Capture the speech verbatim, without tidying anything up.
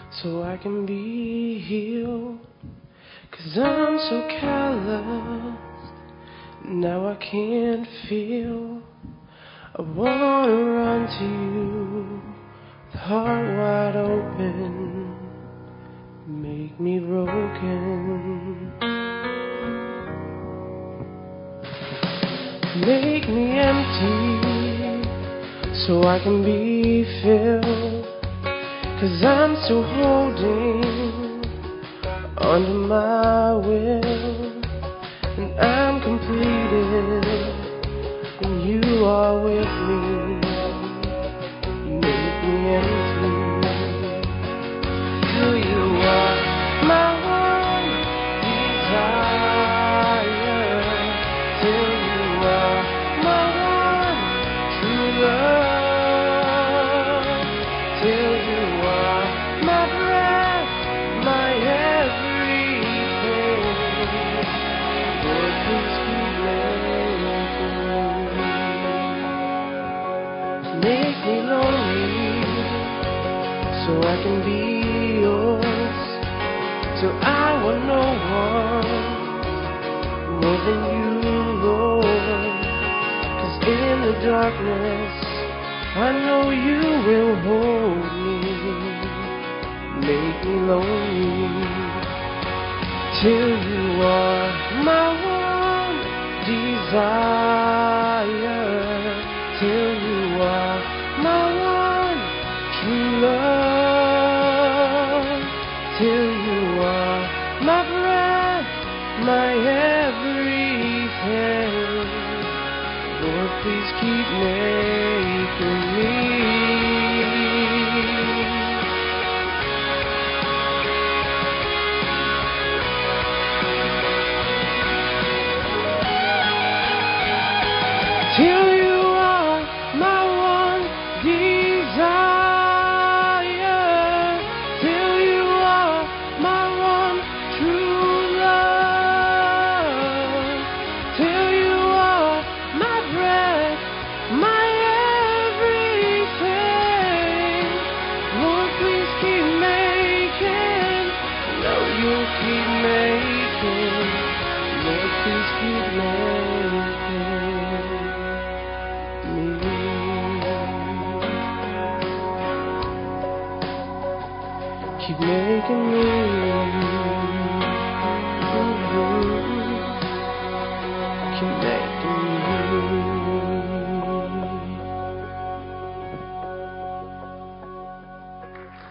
so I can be healed. Cause I'm so calloused, now I can't feel. I wanna run to you, with heart wide open. Make me broken, make me empty, so I can be filled. Cause I'm still holding under my will, and I'm completed when you are with me. Make me empty till you are my one desire, till you are my one true love, till you are my breath, my everything. Lord, please keep making me. Make me lonely, so I can be yours, till I want no one more than you, Lord. Cause in the darkness I know you will hold me. Make me lonely, till you are my one desire, till you are my one true love, till you are my breath, my everything. Lord, please keep making me. Till you are my one desire, till you are my one true love, till you are my breath, my everything. Lord, please keep making. No, you'll keep making. Lord, please keep making. Keep making me. Mm-hmm. Keep making me.